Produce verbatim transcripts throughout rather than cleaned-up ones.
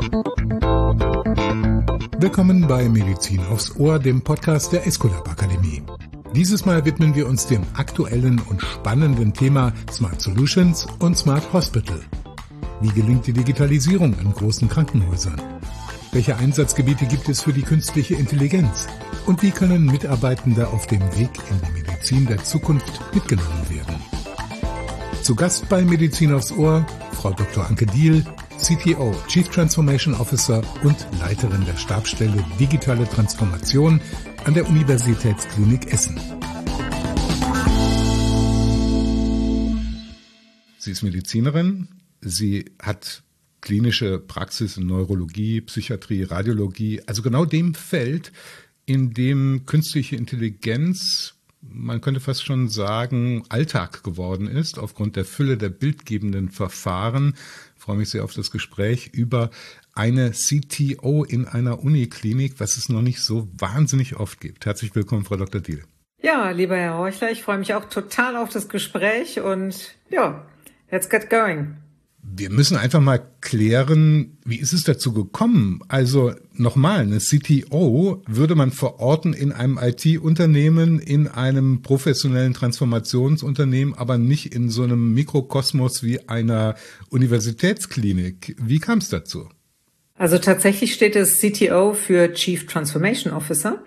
Willkommen bei Medizin aufs Ohr, dem Podcast der Esculap Akademie. Dieses Mal widmen wir uns dem aktuellen und spannenden Thema Smart Solutions und Smart Hospital. Wie gelingt die Digitalisierung in großen Krankenhäusern? Welche Einsatzgebiete gibt es für die künstliche Intelligenz? Und wie können Mitarbeitende auf dem Weg in die Medizin der Zukunft mitgenommen werden? Zu Gast bei Medizin aufs Ohr Frau Doktor Anke Diehl, C T O, Chief Transformation Officer und Leiterin der Stabsstelle Digitale Transformation an der Universitätsklinik Essen. Sie ist Medizinerin, sie hat klinische Praxis in Neurologie, Psychiatrie, Radiologie, also genau dem Feld, in dem künstliche Intelligenz, man könnte fast schon sagen, Alltag geworden ist, aufgrund der Fülle der bildgebenden Verfahren. Ich freue mich sehr auf das Gespräch über eine C T O in einer Uniklinik, was es noch nicht so wahnsinnig oft gibt. Herzlich willkommen, Frau Doktor Diehl. Ja, lieber Herr Horchler, ich freue mich auch total auf das Gespräch und ja, let's get going. Wir müssen einfach mal klären, wie ist es dazu gekommen? Also nochmal, eine C T O würde man verorten in einem I T-Unternehmen, in einem professionellen Transformationsunternehmen, aber nicht in so einem Mikrokosmos wie einer Universitätsklinik. Wie kam es dazu? Also tatsächlich steht es C T O für Chief Transformation Officer.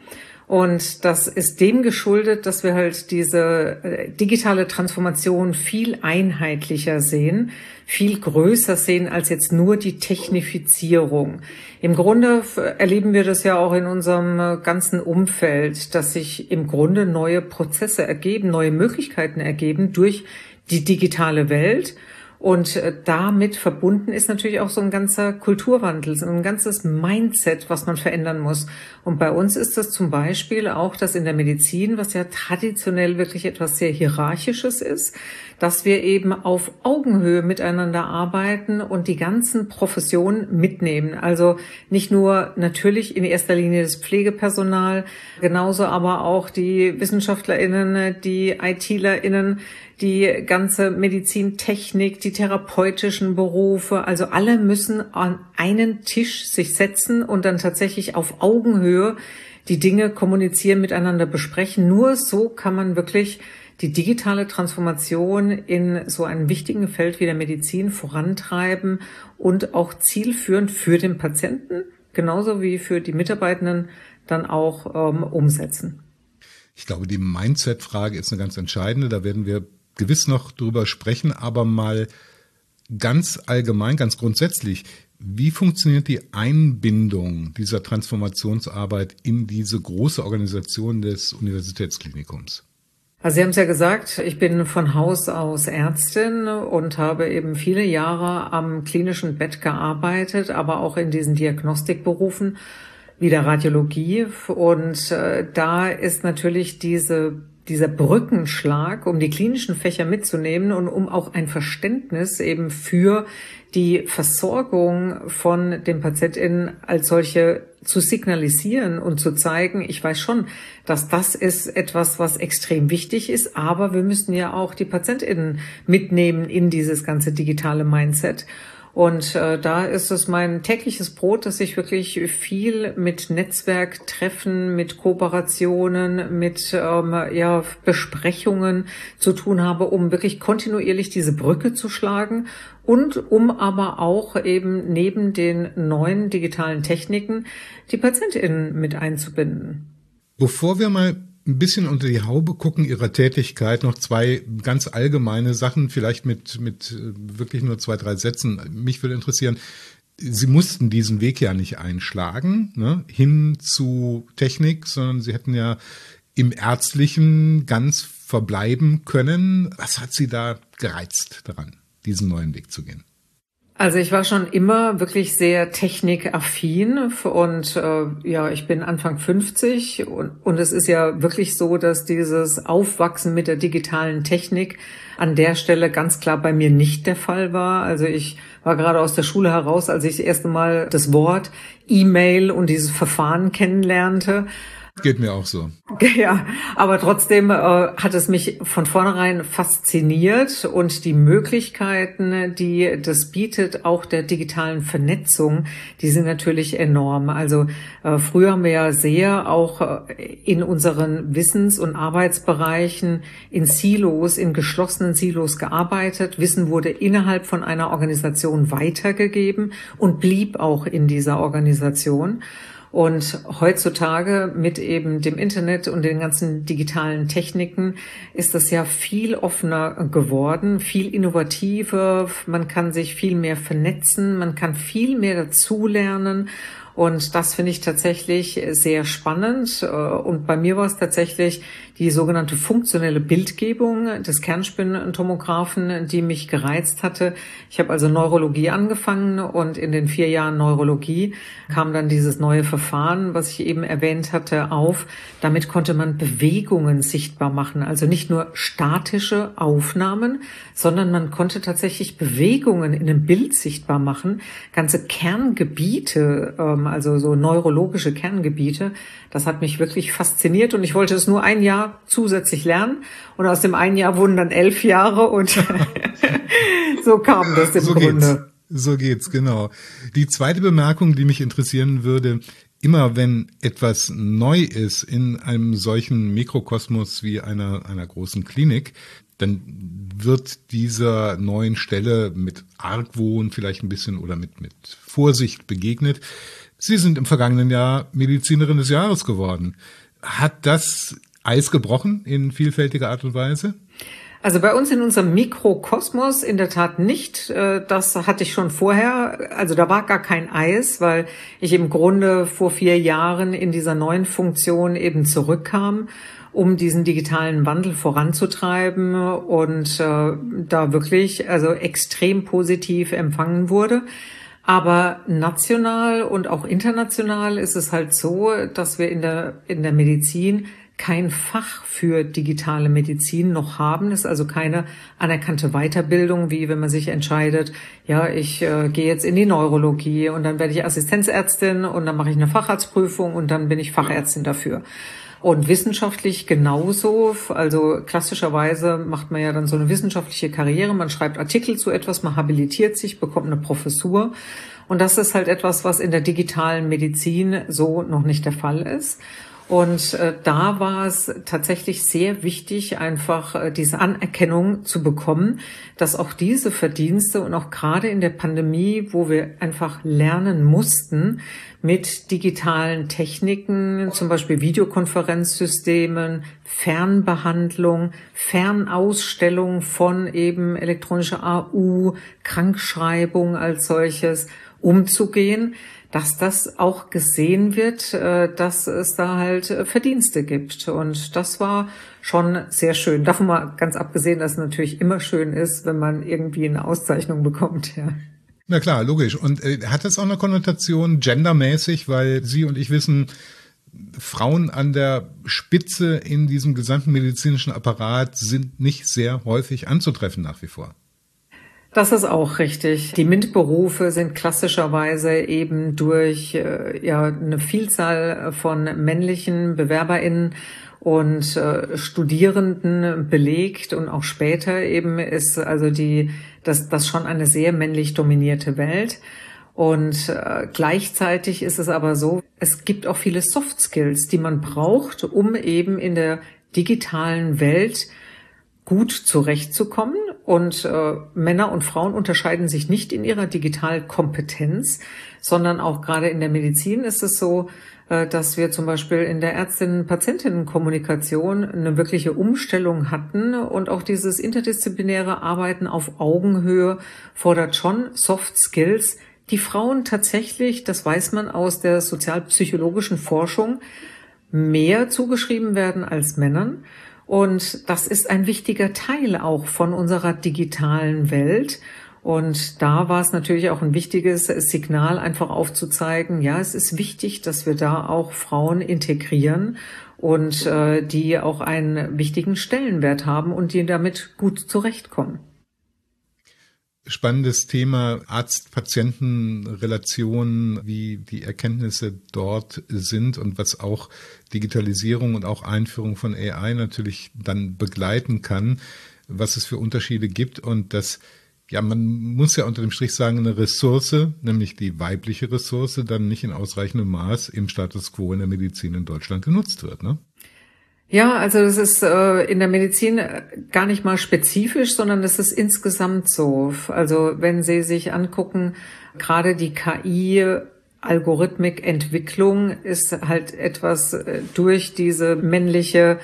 Und das ist dem geschuldet, dass wir halt diese digitale Transformation viel einheitlicher sehen, viel größer sehen als jetzt nur die Technifizierung. Im Grunde erleben wir das ja auch in unserem ganzen Umfeld, dass sich im Grunde neue Prozesse ergeben, neue Möglichkeiten ergeben durch die digitale Welt. Und damit verbunden ist natürlich auch so ein ganzer Kulturwandel, so ein ganzes Mindset, was man verändern muss. Und bei uns ist das zum Beispiel auch, dass in der Medizin, was ja traditionell wirklich etwas sehr Hierarchisches ist, dass wir eben auf Augenhöhe miteinander arbeiten und die ganzen Professionen mitnehmen. Also nicht nur natürlich in erster Linie das Pflegepersonal, genauso aber auch die WissenschaftlerInnen, die ITlerInnen, die ganze Medizintechnik, die therapeutischen Berufe, also alle müssen an einen Tisch sich setzen und dann tatsächlich auf Augenhöhe die Dinge kommunizieren, miteinander besprechen. Nur so kann man wirklich die digitale Transformation in so einem wichtigen Feld wie der Medizin vorantreiben und auch zielführend für den Patienten, genauso wie für die Mitarbeitenden, dann auch ähm, umsetzen. Ich glaube, die Mindset-Frage ist eine ganz entscheidende. Da werden wir gewiss noch drüber sprechen, aber mal ganz allgemein, ganz grundsätzlich, wie funktioniert die Einbindung dieser Transformationsarbeit in diese große Organisation des Universitätsklinikums? Also Sie haben es ja gesagt, ich bin von Haus aus Ärztin und habe eben viele Jahre am klinischen Bett gearbeitet, aber auch in diesen Diagnostikberufen wie der Radiologie. Und äh, da ist natürlich diese dieser Brückenschlag, um die klinischen Fächer mitzunehmen und um auch ein Verständnis eben für die Versorgung von den PatientInnen als solche zu signalisieren und zu zeigen, ich weiß schon, dass das ist etwas, was extrem wichtig ist, aber wir müssen ja auch die PatientInnen mitnehmen in dieses ganze digitale Mindset. Und äh, da ist es mein tägliches Brot, dass ich wirklich viel mit Netzwerktreffen, mit Kooperationen, mit ähm, ja Besprechungen zu tun habe, um wirklich kontinuierlich diese Brücke zu schlagen und um aber auch eben neben den neuen digitalen Techniken die PatientInnen mit einzubinden. Bevor wir mal ein bisschen unter die Haube gucken Ihrer Tätigkeit, noch zwei ganz allgemeine Sachen, vielleicht mit mit wirklich nur zwei, drei Sätzen. Mich würde interessieren, Sie mussten diesen Weg ja nicht einschlagen, ne, hin zu Technik, sondern Sie hätten ja im Ärztlichen ganz verbleiben können. Was hat Sie da gereizt daran, diesen neuen Weg zu gehen? Also ich war schon immer wirklich sehr technikaffin und äh, ja, ich bin Anfang fünfzig und, und es ist ja wirklich so, dass dieses Aufwachsen mit der digitalen Technik an der Stelle ganz klar bei mir nicht der Fall war. Also ich war gerade aus der Schule heraus, als ich das erste Mal das Wort E-Mail und dieses Verfahren kennenlernte. Geht mir auch so. Ja, aber trotzdem äh, hat es mich von vornherein fasziniert und die Möglichkeiten, die das bietet, auch der digitalen Vernetzung, die sind natürlich enorm. Also äh, früher haben wir ja sehr auch äh, in unseren Wissens- und Arbeitsbereichen in Silos, in geschlossenen Silos gearbeitet. Wissen wurde innerhalb von einer Organisation weitergegeben und blieb auch in dieser Organisation. Und heutzutage mit eben dem Internet und den ganzen digitalen Techniken ist das ja viel offener geworden, viel innovativer. Man kann sich viel mehr vernetzen, man kann viel mehr dazulernen. Und das finde ich tatsächlich sehr spannend. Und bei mir war es tatsächlich die sogenannte funktionelle Bildgebung des Kernspintomographen, die mich gereizt hatte. Ich habe also Neurologie angefangen und in den vier Jahren Neurologie kam dann dieses neue Verfahren, was ich eben erwähnt hatte, auf. Damit konnte man Bewegungen sichtbar machen. Also nicht nur statische Aufnahmen, sondern man konnte tatsächlich Bewegungen in einem Bild sichtbar machen. Ganze Kerngebiete, also so neurologische Kerngebiete. Das hat mich wirklich fasziniert und ich wollte es nur ein Jahr zusätzlich lernen. Und aus dem einen Jahr wurden dann elf Jahre und so kam das im so Grunde. Geht's. So geht's, genau. Die zweite Bemerkung, die mich interessieren würde, immer wenn etwas neu ist in einem solchen Mikrokosmos wie einer, einer großen Klinik, dann wird dieser neuen Stelle mit Argwohn vielleicht ein bisschen oder mit, mit Vorsicht begegnet. Sie sind im vergangenen Jahr Medizinerin des Jahres geworden. Hat das Eis gebrochen in vielfältiger Art und Weise? Also bei uns in unserem Mikrokosmos in der Tat nicht. Das hatte ich schon vorher. Also da war gar kein Eis, weil ich im Grunde vor vier Jahren in dieser neuen Funktion eben zurückkam, um diesen digitalen Wandel voranzutreiben und äh, da wirklich also extrem positiv empfangen wurde. Aber national und auch international ist es halt so, dass wir in der in der Medizin kein Fach für digitale Medizin noch haben. Das ist also keine anerkannte Weiterbildung, wie wenn man sich entscheidet, ja, ich äh, gehe jetzt in die Neurologie und dann werde ich Assistenzärztin und dann mache ich eine Facharztprüfung und dann bin ich Fachärztin dafür. Und wissenschaftlich genauso, also klassischerweise macht man ja dann so eine wissenschaftliche Karriere, man schreibt Artikel zu etwas, man habilitiert sich, bekommt eine Professur. Und das ist halt etwas, was in der digitalen Medizin so noch nicht der Fall ist. Und äh, da war es tatsächlich sehr wichtig, einfach äh, diese Anerkennung zu bekommen, dass auch diese Verdienste und auch gerade in der Pandemie, wo wir einfach lernen mussten, mit digitalen Techniken, zum Beispiel Videokonferenzsystemen, Fernbehandlung, Fernausstellung von eben elektronischer A U, Krankschreibung als solches umzugehen, dass das auch gesehen wird, dass es da halt Verdienste gibt. Und das war schon sehr schön. Davon mal ganz abgesehen, dass es natürlich immer schön ist, wenn man irgendwie eine Auszeichnung bekommt, ja. Na klar, logisch. Und äh, hat das auch eine Konnotation gendermäßig, weil Sie und ich wissen, Frauen an der Spitze in diesem gesamten medizinischen Apparat sind nicht sehr häufig anzutreffen nach wie vor. Das ist auch richtig. Die MINT-Berufe sind klassischerweise eben durch äh, ja eine Vielzahl von männlichen BewerberInnen und äh, Studierenden belegt und auch später eben ist also die das das schon eine sehr männlich dominierte Welt. Und äh, gleichzeitig ist es aber so, es gibt auch viele Soft Skills, die man braucht, um eben in der digitalen Welt gut zurechtzukommen. Und äh, Männer und Frauen unterscheiden sich nicht in ihrer Digitalkompetenz, sondern auch gerade in der Medizin ist es so, äh, dass wir zum Beispiel in der Ärztinnen-Patientinnen-Kommunikation eine wirkliche Umstellung hatten. Und auch dieses interdisziplinäre Arbeiten auf Augenhöhe fordert schon Soft Skills, die Frauen tatsächlich, das weiß man aus der sozialpsychologischen Forschung, mehr zugeschrieben werden als Männern. Und das ist ein wichtiger Teil auch von unserer digitalen Welt. Und da war es natürlich auch ein wichtiges Signal, einfach aufzuzeigen, ja, es ist wichtig, dass wir da auch Frauen integrieren und äh, die auch einen wichtigen Stellenwert haben und die damit gut zurechtkommen. Spannendes Thema, Arzt-Patienten-Relation, wie die Erkenntnisse dort sind und was auch Digitalisierung und auch Einführung von A I natürlich dann begleiten kann, was es für Unterschiede gibt und das, ja, man muss ja unter dem Strich sagen, eine Ressource, nämlich die weibliche Ressource, dann nicht in ausreichendem Maß im Status quo in der Medizin in Deutschland genutzt wird, ne? Ja, also das ist äh, in der Medizin gar nicht mal spezifisch, sondern das ist insgesamt so. Also wenn Sie sich angucken, gerade die K I-Algorithmikentwicklung ist halt etwas äh, durch diese männliche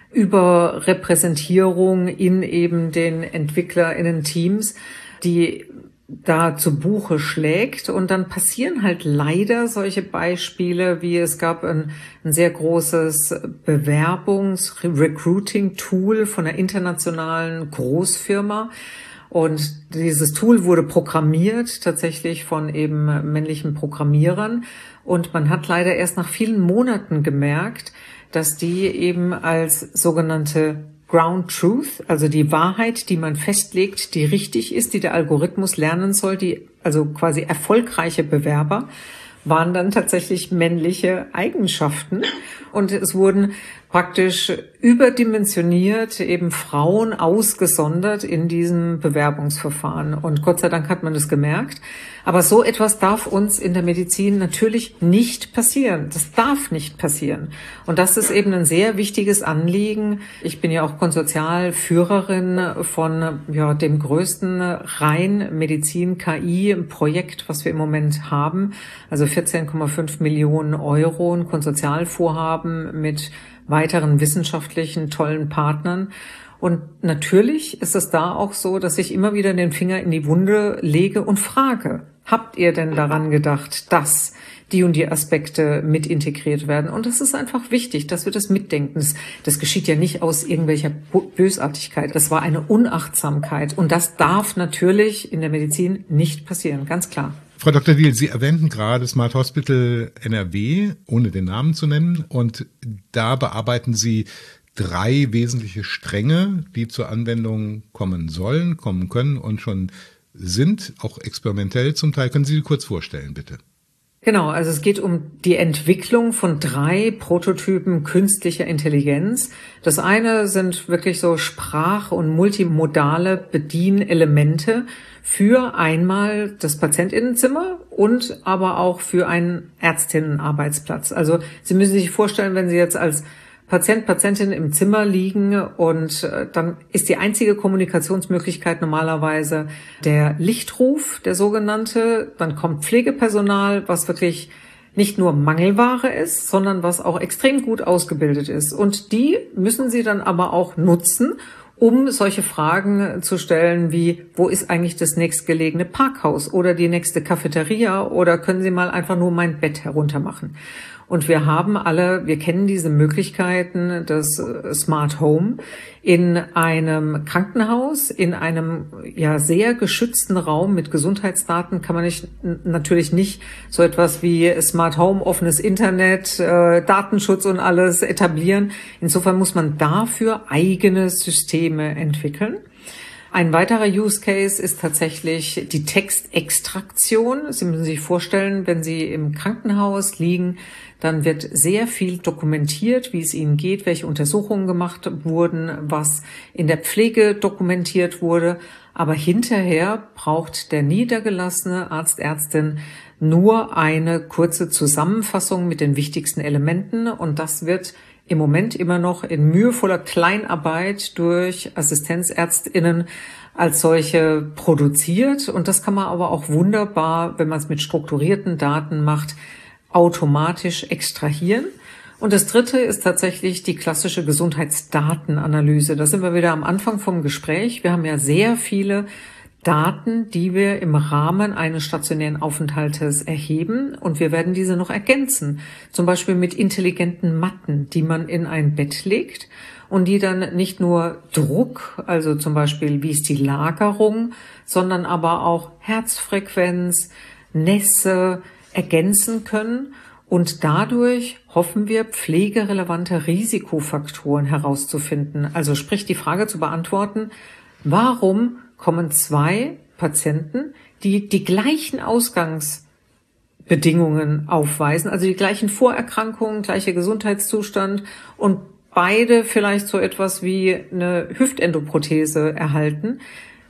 Überrepräsentierung in eben den EntwicklerInnen-Teams, die da zu Buche schlägt. Und dann passieren halt leider solche Beispiele, wie es gab ein, ein sehr großes Bewerbungs-Recruiting-Tool von einer internationalen Großfirma. Und dieses Tool wurde programmiert, tatsächlich von eben männlichen Programmierern. Und man hat leider erst nach vielen Monaten gemerkt, dass die eben als sogenannte Ground Truth, also die Wahrheit, die man festlegt, die richtig ist, die der Algorithmus lernen soll, die also quasi erfolgreiche Bewerber, waren dann tatsächlich männliche Eigenschaften. Und es wurden praktisch überdimensioniert eben Frauen ausgesondert in diesem Bewerbungsverfahren. Und Gott sei Dank hat man das gemerkt. Aber so etwas darf uns in der Medizin natürlich nicht passieren. Das darf nicht passieren. Und das ist eben ein sehr wichtiges Anliegen. Ich bin ja auch Konsortialführerin von ja, dem größten rein Medizin-K I-Projekt, was wir im Moment haben. Also vierzehn Komma fünf Millionen Euro, ein Konsortialvorhaben mit weiteren wissenschaftlichen tollen Partnern. Und natürlich ist es da auch so, dass ich immer wieder den Finger in die Wunde lege und frage, habt ihr denn daran gedacht, dass die und die Aspekte mit integriert werden? Und das ist einfach wichtig, dass wir das mitdenken. Das, das geschieht ja nicht aus irgendwelcher Bösartigkeit. Das war eine Unachtsamkeit. Und das darf natürlich in der Medizin nicht passieren, ganz klar. Frau Doktor Diehl, Sie erwähnten gerade Smart Hospital N R W, ohne den Namen zu nennen. Und da bearbeiten Sie drei wesentliche Stränge, die zur Anwendung kommen sollen, kommen können und schon sind, auch experimentell zum Teil. Können Sie sie kurz vorstellen, bitte? Genau, also es geht um die Entwicklung von drei Prototypen künstlicher Intelligenz. Das eine sind wirklich so sprach- und multimodale Bedienelemente für einmal das Patientinnenzimmer und aber auch für einen Ärztinnenarbeitsplatz. Also Sie müssen sich vorstellen, wenn Sie jetzt als Patient, Patientin im Zimmer liegen und äh, dann ist die einzige Kommunikationsmöglichkeit normalerweise der Lichtruf, der sogenannte. Dann kommt Pflegepersonal, was wirklich nicht nur Mangelware ist, sondern was auch extrem gut ausgebildet ist. Und die müssen Sie dann aber auch nutzen, um solche Fragen zu stellen wie, wo ist eigentlich das nächstgelegene Parkhaus oder die nächste Cafeteria oder können Sie mal einfach nur mein Bett heruntermachen? Und wir haben alle, wir kennen diese Möglichkeiten des Smart Home in einem Krankenhaus, in einem ja sehr geschützten Raum mit Gesundheitsdaten kann man nicht, natürlich nicht so etwas wie Smart Home, offenes Internet, äh, Datenschutz und alles etablieren. Insofern muss man dafür eigene Systeme entwickeln. Ein weiterer Use Case ist tatsächlich die Textextraktion. Sie müssen sich vorstellen, wenn Sie im Krankenhaus liegen, dann wird sehr viel dokumentiert, wie es Ihnen geht, welche Untersuchungen gemacht wurden, was in der Pflege dokumentiert wurde. Aber hinterher braucht der niedergelassene Arzt, Ärztin nur eine kurze Zusammenfassung mit den wichtigsten Elementen. Und das wird im Moment immer noch in mühevoller Kleinarbeit durch AssistenzärztInnen als solche produziert. Und das kann man aber auch wunderbar, wenn man es mit strukturierten Daten macht, automatisch extrahieren. Und das dritte ist tatsächlich die klassische Gesundheitsdatenanalyse. Da sind wir wieder am Anfang vom Gespräch. Wir haben ja sehr viele Daten, die wir im Rahmen eines stationären Aufenthaltes erheben und wir werden diese noch ergänzen. Zum Beispiel mit intelligenten Matten, die man in ein Bett legt und die dann nicht nur Druck, also zum Beispiel wie ist die Lagerung, sondern aber auch Herzfrequenz, Nässe ergänzen können. Und dadurch hoffen wir, pflegerelevante Risikofaktoren herauszufinden. Also sprich die Frage zu beantworten, warum kommen zwei Patienten, die die gleichen Ausgangsbedingungen aufweisen, also die gleichen Vorerkrankungen, gleicher Gesundheitszustand und beide vielleicht so etwas wie eine Hüftendoprothese erhalten.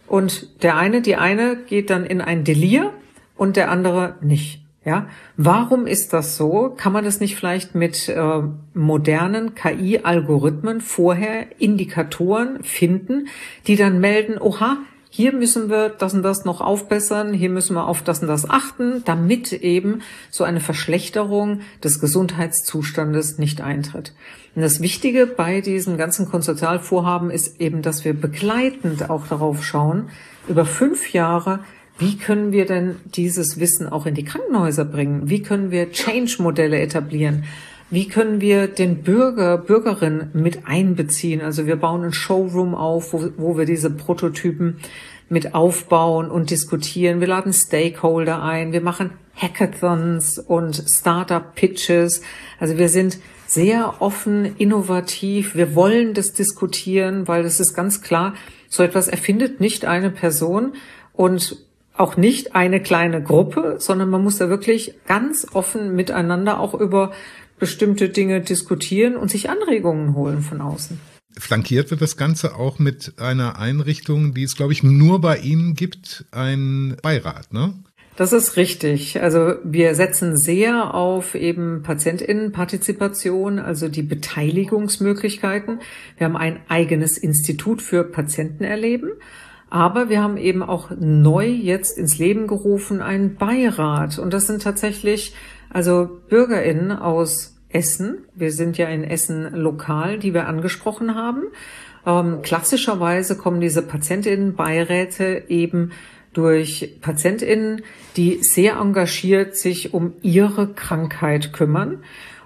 Und der eine, die eine geht dann in ein Delir und der andere nicht. Ja, warum ist das so? Kann man das nicht vielleicht mit äh, modernen K I-Algorithmen vorher Indikatoren finden, die dann melden, oha, hier müssen wir das und das noch aufbessern, hier müssen wir auf das und das achten, damit eben so eine Verschlechterung des Gesundheitszustandes nicht eintritt. Und das Wichtige bei diesem ganzen Konsortialvorhaben ist eben, dass wir begleitend auch darauf schauen, über fünf Jahre, wie können wir denn dieses Wissen auch in die Krankenhäuser bringen? Wie können wir Change-Modelle etablieren? Wie können wir den Bürger, Bürgerin mit einbeziehen? Also wir bauen einen Showroom auf, wo, wo wir diese Prototypen mit aufbauen und diskutieren. Wir laden Stakeholder ein. Wir machen Hackathons und Startup-Pitches. Also wir sind sehr offen, innovativ. Wir wollen das diskutieren, weil es ist ganz klar, so etwas erfindet nicht eine Person und auch nicht eine kleine Gruppe, sondern man muss da wirklich ganz offen miteinander auch über bestimmte Dinge diskutieren und sich Anregungen holen von außen. Flankiert wird das Ganze auch mit einer Einrichtung, die es, glaube ich, nur bei Ihnen gibt, ein Beirat, ne? Das ist richtig. Also wir setzen sehr auf eben PatientInnenpartizipation, also die Beteiligungsmöglichkeiten. Wir haben ein eigenes Institut für Patientenerleben. Aber wir haben eben auch neu jetzt ins Leben gerufen einen Beirat. Und das sind tatsächlich also BürgerInnen aus Essen. Wir sind ja in Essen lokal, die wir angesprochen haben. Ähm, klassischerweise kommen diese PatientInnenbeiräte eben durch PatientInnen, die sehr engagiert sich um ihre Krankheit kümmern.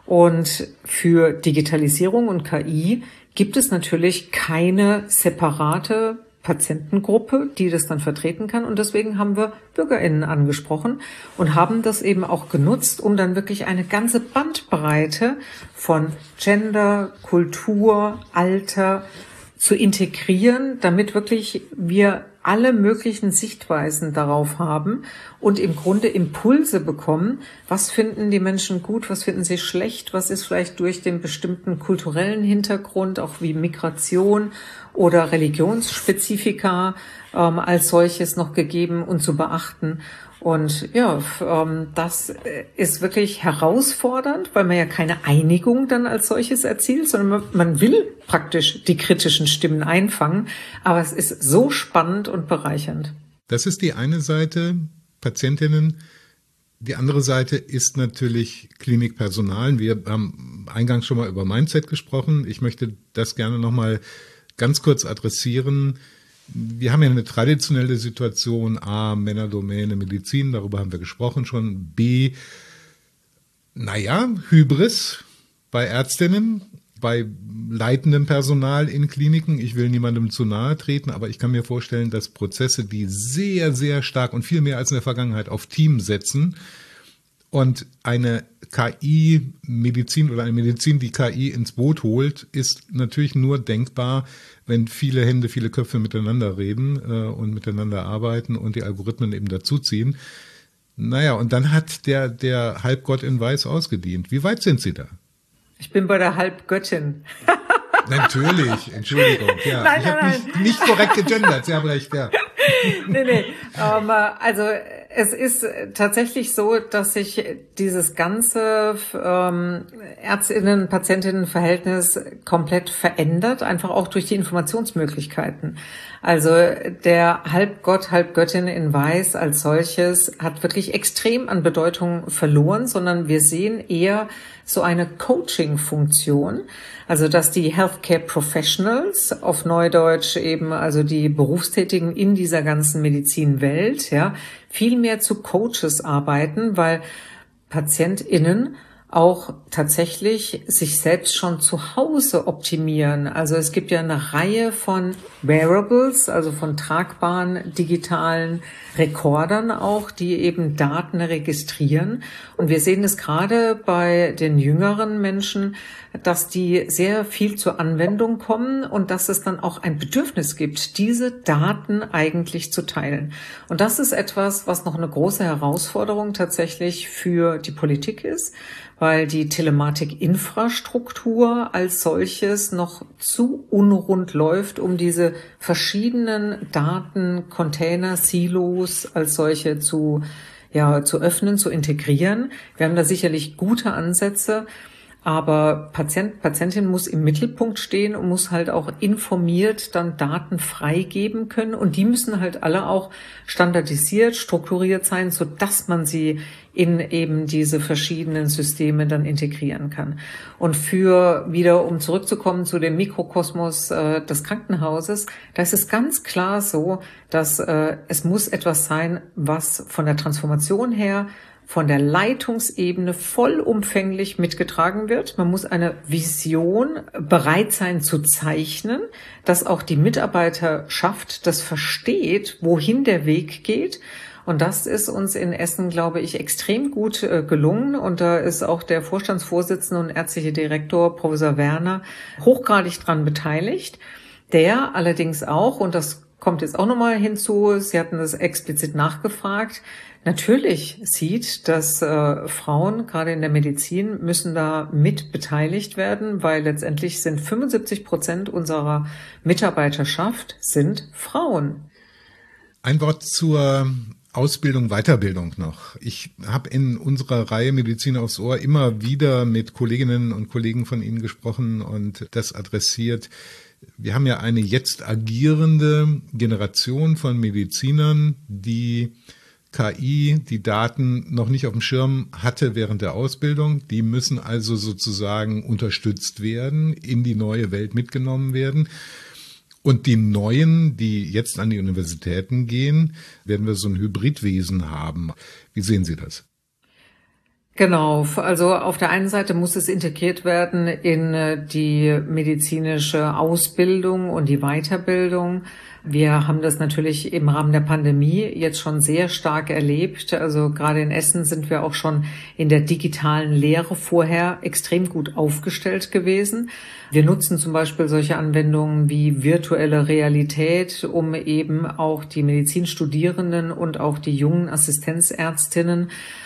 Und für Digitalisierung und K I gibt es natürlich keine separate Patientengruppe, die das dann vertreten kann. Und deswegen haben wir BürgerInnen angesprochen und haben das eben auch genutzt, um dann wirklich eine ganze Bandbreite von Gender, Kultur, Alter zu integrieren, damit wirklich wir alle möglichen Sichtweisen darauf haben und im Grunde Impulse bekommen, was finden die Menschen gut, was finden sie schlecht, was ist vielleicht durch den bestimmten kulturellen Hintergrund, auch wie Migration oder Religionsspezifika ähm, als solches noch gegeben und zu beachten. Und ja, ähm, das ist wirklich herausfordernd, weil man ja keine Einigung dann als solches erzielt, sondern man, man will praktisch die kritischen Stimmen einfangen. Aber es ist so spannend und bereichernd. Das ist die eine Seite, Patientinnen. Die andere Seite ist natürlich Klinikpersonal. Wir haben eingangs schon mal über Mindset gesprochen. Ich möchte das gerne nochmal ganz kurz adressieren. Wir haben ja eine traditionelle Situation, A, Männerdomäne, Medizin, darüber haben wir gesprochen schon, B, naja, Hybris bei Ärztinnen, bei leitendem Personal in Kliniken. Ich will niemandem zu nahe treten, aber ich kann mir vorstellen, dass Prozesse, die sehr, sehr stark und viel mehr als in der Vergangenheit auf Team setzen und eine K I-Medizin oder eine Medizin, die K I ins Boot holt, ist natürlich nur denkbar, wenn viele Hände, viele Köpfe miteinander reden äh, und miteinander arbeiten und die Algorithmen eben dazuziehen. Naja, und dann hat der, der Halbgott in Weiß ausgedient. Wie weit sind Sie da? Ich bin bei der Halbgöttin. Natürlich, Entschuldigung. Ja. Nein, ich habe nein, nicht, nicht korrekt gegendert, Sie haben recht, ja. nee, nee. Ähm, also es ist tatsächlich so, dass sich dieses ganze ähm, Ärztinnen-Patientinnen-Verhältnis komplett verändert, einfach auch durch die Informationsmöglichkeiten. Also der Halbgott, Halbgöttin in Weiß als solches hat wirklich extrem an Bedeutung verloren, sondern wir sehen eher so eine Coaching-Funktion, also dass die Healthcare Professionals, auf Neudeutsch eben also die Berufstätigen in dieser ganzen Medizinwelt, ja, viel mehr zu Coaches arbeiten, weil PatientInnen auch tatsächlich sich selbst schon zu Hause optimieren. Also es gibt ja eine Reihe von Wearables, also von tragbaren digitalen Rekordern auch, die eben Daten registrieren. Und wir sehen es gerade bei den jüngeren Menschen, dass die sehr viel zur Anwendung kommen und dass es dann auch ein Bedürfnis gibt, diese Daten eigentlich zu teilen. Und das ist etwas, was noch eine große Herausforderung tatsächlich für die Politik ist, weil die Telematikinfrastruktur als solches noch zu unrund läuft, um diese verschiedenen Datencontainer, Silos als solche zu, ja, zu öffnen, zu integrieren. Wir haben da sicherlich gute Ansätze. Aber Patient, Patientin muss im Mittelpunkt stehen und muss halt auch informiert dann Daten freigeben können. Und die müssen halt alle auch standardisiert, strukturiert sein, so dass man sie in eben diese verschiedenen Systeme dann integrieren kann. Und für wieder, um zurückzukommen zu dem Mikrokosmos äh, des Krankenhauses, da ist es ganz klar so, dass äh, es muss etwas sein, was von der Transformation her von der Leitungsebene vollumfänglich mitgetragen wird. Man muss eine Vision bereit sein zu zeichnen, dass auch die Mitarbeiterschaft das versteht, wohin der Weg geht. Und das ist uns in Essen, glaube ich, extrem gut äh, gelungen. Und da ist auch der Vorstandsvorsitzende und ärztliche Direktor, Professor Werner, hochgradig dran beteiligt. Der allerdings auch, und das kommt jetzt auch nochmal hinzu, Sie hatten das explizit nachgefragt, natürlich sieht, dass äh, Frauen, gerade in der Medizin, müssen da mit beteiligt werden, weil letztendlich sind fünfundsiebzig Prozent unserer Mitarbeiterschaft sind Frauen. Ein Wort zur Ausbildung, Weiterbildung noch. Ich habe in unserer Reihe Medizin aufs Ohr immer wieder mit Kolleginnen und Kollegen von Ihnen gesprochen und das adressiert. Wir haben ja eine jetzt agierende Generation von Medizinern, die K I, die Daten noch nicht auf dem Schirm hatte während der Ausbildung. Die müssen also sozusagen unterstützt werden, in die neue Welt mitgenommen werden. Und die Neuen, die jetzt an die Universitäten gehen, werden wir so ein Hybridwesen haben. Wie sehen Sie das? Genau, also auf der einen Seite muss es integriert werden in die medizinische Ausbildung und die Weiterbildung. Wir haben das natürlich im Rahmen der Pandemie jetzt schon sehr stark erlebt. Also gerade in Essen sind wir auch schon in der digitalen Lehre vorher extrem gut aufgestellt gewesen. Wir nutzen zum Beispiel solche Anwendungen wie virtuelle Realität, um eben auch die Medizinstudierenden und auch die jungen Assistenzärztinnen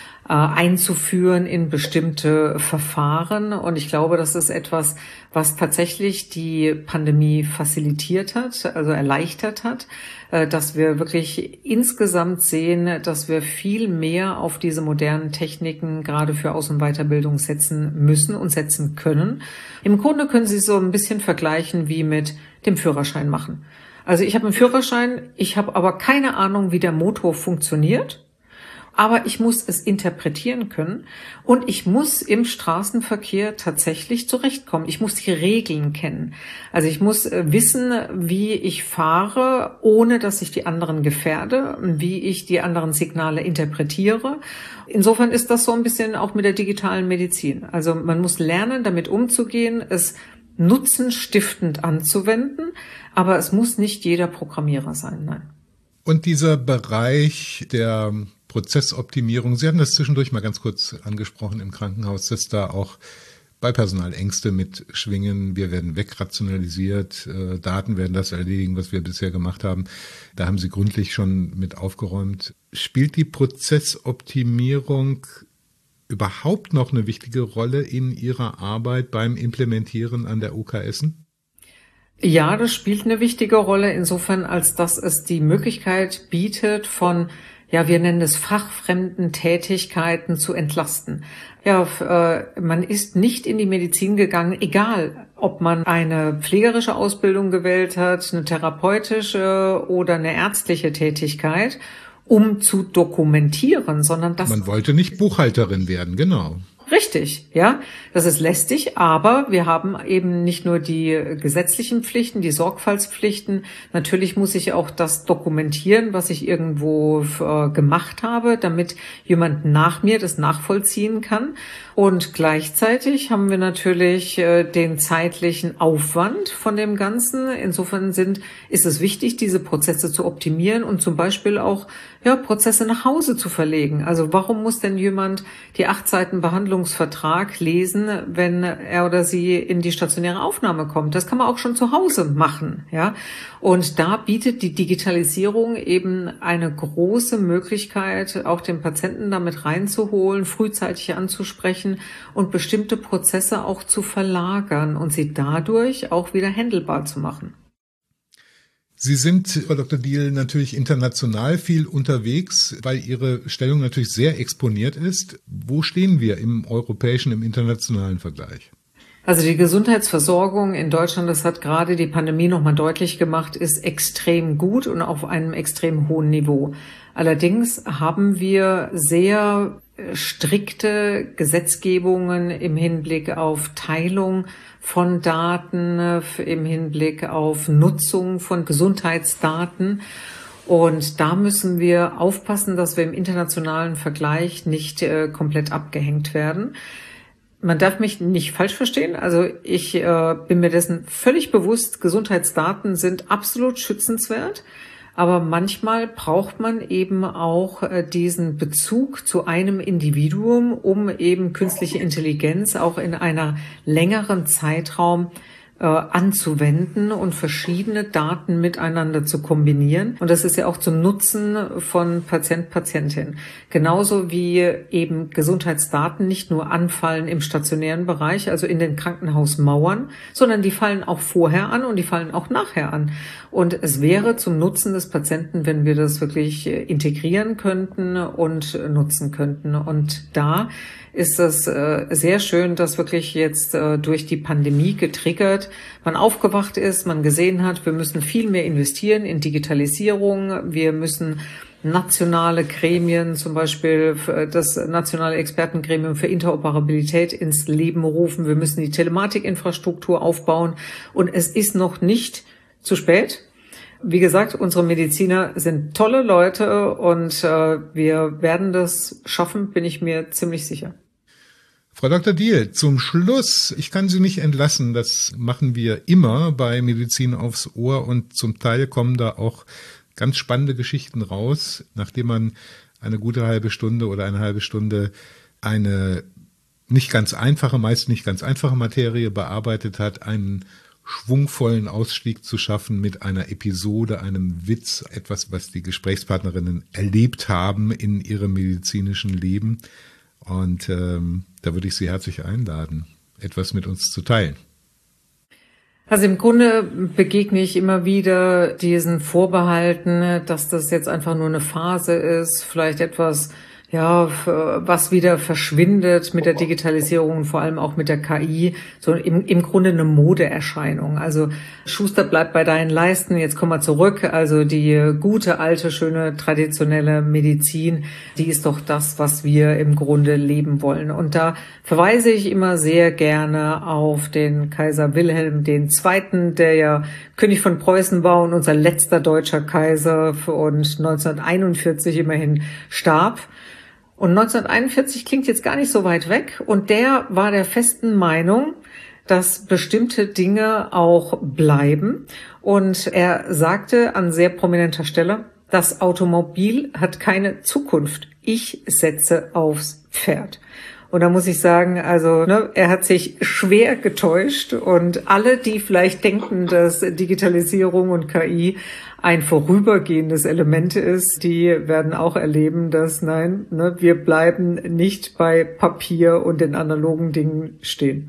einzuführen in bestimmte Verfahren. Und ich glaube, das ist etwas, was tatsächlich die Pandemie facilitiert hat, also erleichtert hat, dass wir wirklich insgesamt sehen, dass wir viel mehr auf diese modernen Techniken gerade für Aus- und Weiterbildung setzen müssen und setzen können. Im Grunde können Sie so ein bisschen vergleichen wie mit dem Führerschein machen. Also ich habe einen Führerschein, ich habe aber keine Ahnung, wie der Motor funktioniert. Aber ich muss es interpretieren können und ich muss im Straßenverkehr tatsächlich zurechtkommen. Ich muss die Regeln kennen. Also ich muss wissen, wie ich fahre, ohne dass ich die anderen gefährde, wie ich die anderen Signale interpretiere. Insofern ist das so ein bisschen auch mit der digitalen Medizin. Also man muss lernen, damit umzugehen, es nutzenstiftend anzuwenden, aber es muss nicht jeder Programmierer sein, nein. Und dieser Bereich der Prozessoptimierung, Sie hatten das zwischendurch mal ganz kurz angesprochen im Krankenhaus, dass da auch bei Personal Ängste mitschwingen. Wir werden wegrationalisiert, äh, Daten werden das erledigen, was wir bisher gemacht haben. Da haben Sie gründlich schon mit aufgeräumt. Spielt die Prozessoptimierung überhaupt noch eine wichtige Rolle in Ihrer Arbeit beim Implementieren an der U K Essen? Ja, das spielt eine wichtige Rolle insofern, als dass es die Möglichkeit bietet, von ja, wir nennen es fachfremden Tätigkeiten zu entlasten. Ja, äh, man ist nicht in die Medizin gegangen, egal ob man eine pflegerische Ausbildung gewählt hat, eine therapeutische oder eine ärztliche Tätigkeit, um zu dokumentieren, sondern das... Man wollte nicht Buchhalterin werden, genau. richtig, ja. Das ist lästig, aber wir haben eben nicht nur die gesetzlichen Pflichten, die Sorgfaltspflichten. Natürlich muss ich auch das dokumentieren, was ich irgendwo äh, gemacht habe, damit jemand nach mir das nachvollziehen kann. Und gleichzeitig haben wir natürlich äh, den zeitlichen Aufwand von dem Ganzen. Insofern sind, ist es wichtig, diese Prozesse zu optimieren und zum Beispiel auch ja, Prozesse nach Hause zu verlegen. Also warum muss denn jemand die acht Seiten Behandlungsvertrag lesen, wenn er oder sie in die stationäre Aufnahme kommt? Das kann man auch schon zu Hause machen, ja. Und da bietet die Digitalisierung eben eine große Möglichkeit, auch den Patienten damit reinzuholen, frühzeitig anzusprechen und bestimmte Prozesse auch zu verlagern und sie dadurch auch wieder handelbar zu machen. Sie sind, Frau Doktor Diehl, natürlich international viel unterwegs, weil Ihre Stellung natürlich sehr exponiert ist. Wo stehen wir im europäischen, im internationalen Vergleich? Also die Gesundheitsversorgung in Deutschland, das hat gerade die Pandemie nochmal deutlich gemacht, ist extrem gut und auf einem extrem hohen Niveau. Allerdings haben wir sehr strikte Gesetzgebungen im Hinblick auf Teilung von Daten, im Hinblick auf Nutzung von Gesundheitsdaten. Und da müssen wir aufpassen, dass wir im internationalen Vergleich nicht äh, komplett abgehängt werden. Man darf mich nicht falsch verstehen. Also ich äh, bin mir dessen völlig bewusst, Gesundheitsdaten sind absolut schützenswert. Aber manchmal braucht man eben auch äh, diesen Bezug zu einem Individuum, um eben künstliche Intelligenz auch in einer längeren Zeitraum äh, anzuwenden und verschiedene Daten miteinander zu kombinieren. Und das ist ja auch zum Nutzen von Patient, Patientin. Genauso wie eben Gesundheitsdaten nicht nur anfallen im stationären Bereich, also in den Krankenhausmauern, sondern die fallen auch vorher an und die fallen auch nachher an. Und es wäre zum Nutzen des Patienten, wenn wir das wirklich integrieren könnten und nutzen könnten. Und da ist es äh, sehr schön, dass wirklich jetzt äh, durch die Pandemie getriggert man aufgewacht ist, man gesehen hat, wir müssen viel mehr investieren in Digitalisierung, wir müssen nationale Gremien, zum Beispiel das nationale Expertengremium für Interoperabilität ins Leben rufen, wir müssen die Telematikinfrastruktur aufbauen und es ist noch nicht zu spät. Wie gesagt, unsere Mediziner sind tolle Leute und äh, wir werden das schaffen, bin ich mir ziemlich sicher. Frau Doktor Diehl, zum Schluss, ich kann Sie nicht entlassen, das machen wir immer bei Medizin aufs Ohr und zum Teil kommen da auch ganz spannende Geschichten raus, nachdem man eine gute halbe Stunde oder eine halbe Stunde eine nicht ganz einfache, meist nicht ganz einfache Materie bearbeitet hat, einen schwungvollen Ausstieg zu schaffen mit einer Episode, einem Witz, etwas, was die Gesprächspartnerinnen erlebt haben in ihrem medizinischen Leben. Und ähm, da würde ich Sie herzlich einladen, etwas mit uns zu teilen. Also im Grunde begegne ich immer wieder diesen Vorbehalten, dass das jetzt einfach nur eine Phase ist, vielleicht etwas, ja, was wieder verschwindet mit der Digitalisierung und vor allem auch mit der K I, so im, im Grunde eine Modeerscheinung. Also Schuster, bleibt bei deinen Leisten, jetzt kommen wir zurück. Also die gute, alte, schöne, traditionelle Medizin, die ist doch das, was wir im Grunde leben wollen. Und da verweise ich immer sehr gerne auf den Kaiser Wilhelm der Zweite., der ja König von Preußen war und unser letzter deutscher Kaiser und neunzehnhunderteinundvierzig immerhin starb. Und neunzehnhunderteinundvierzig klingt jetzt gar nicht so weit weg. Und der war der festen Meinung, dass bestimmte Dinge auch bleiben. Und er sagte an sehr prominenter Stelle, das Automobil hat keine Zukunft. Ich setze aufs Pferd. Und da muss ich sagen, also ne, er hat sich schwer getäuscht und alle, die vielleicht denken, dass Digitalisierung und K I ein vorübergehendes Element ist, die werden auch erleben, dass nein, ne, wir bleiben nicht bei Papier und den analogen Dingen stehen.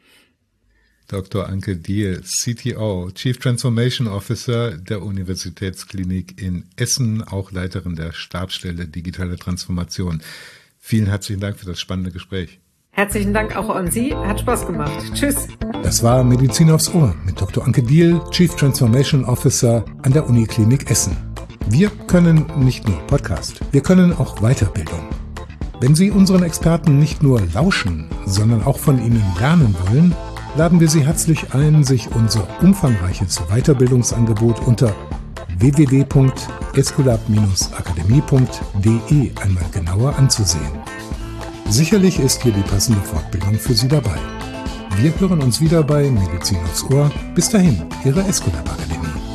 Doktor Anke Diehl, C T O, Chief Transformation Officer der Universitätsklinik in Essen, auch Leiterin der Stabsstelle Digitale Transformation. Vielen herzlichen Dank für das spannende Gespräch. Herzlichen Dank auch an Sie. Hat Spaß gemacht. Tschüss. Das war Medizin aufs Ohr mit Doktor Anke Diehl, Chief Transformation Officer an der Uniklinik Essen. Wir können nicht nur Podcast, wir können auch Weiterbildung. Wenn Sie unseren Experten nicht nur lauschen, sondern auch von ihnen lernen wollen, laden wir Sie herzlich ein, sich unser umfangreiches Weiterbildungsangebot unter w w w punkt escolab akademie punkt d e einmal genauer anzusehen. Sicherlich ist hier die passende Fortbildung für Sie dabei. Wir hören uns wieder bei Medizin aufs Ohr. Bis dahin, Ihre Escolab Akademie.